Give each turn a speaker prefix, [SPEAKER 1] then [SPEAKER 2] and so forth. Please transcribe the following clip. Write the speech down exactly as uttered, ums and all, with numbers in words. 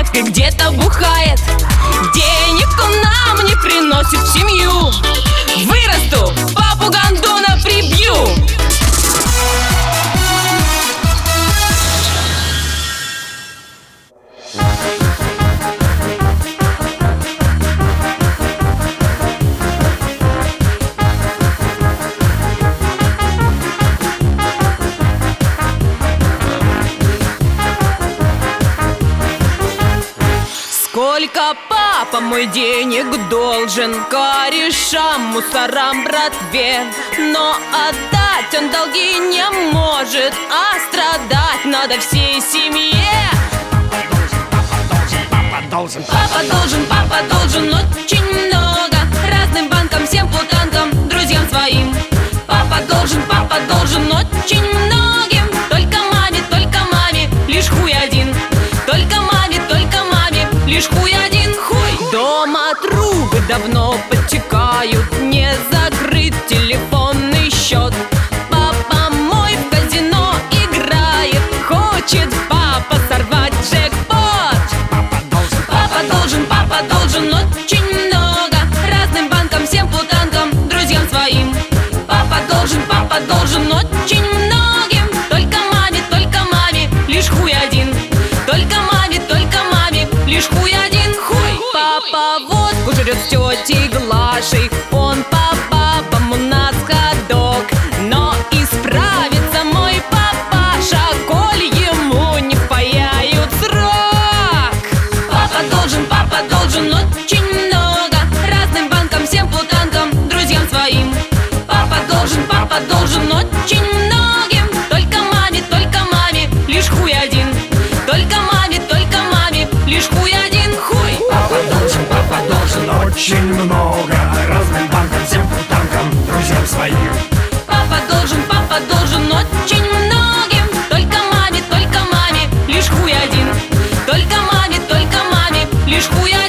[SPEAKER 1] папе где-то бухает. Денег он нам не приносит в семью. Вырасту, папу гондона прибью. Сколько папа мой денег должен корешам, мусорам, братве, но отдать он долги не может, а страдать надо всей семье.
[SPEAKER 2] Папа должен,
[SPEAKER 1] Папа должен, папа должен очень много разным банкам, всем путанкам, друзьям своим. Папа должен, папа должен очень многим. Только маме, только маме, лишь хуй один. Только маме, только маме, лишь хуй один, хуй. Дома трубы давно подтекают, не закрыт телефонный счет. Папа мой в казино играет, хочет папа сорвать джекпот. Папа должен, папа должен очень много разным банкам, всем путанкам, друзьям своим. Папа должен, папа должен очень многим. Только маме, только маме, лишь хуй один. Только маме, только маме, лишь хуй один, хуй. Папа водку жрет с тетей Глашей, он по бабам у нас ходок. Но исправится мой папаша, коль ему не впаяют срок. Папа должен, папа должен очень много разным банкам, всем путанкам, друзьям своим. Папа должен, папа должен очень многим. Только маме, только маме, лишь хуй один. Только маме, только маме, лишь хуй один, хуй.
[SPEAKER 2] Папа должен, папа должен очень много разным банкам, всем путанкам, друзьям своим.
[SPEAKER 1] Папа должен, папа должен очень многим. Только маме, только маме, лишь хуй один. Только маме, только маме, лишь хуй один.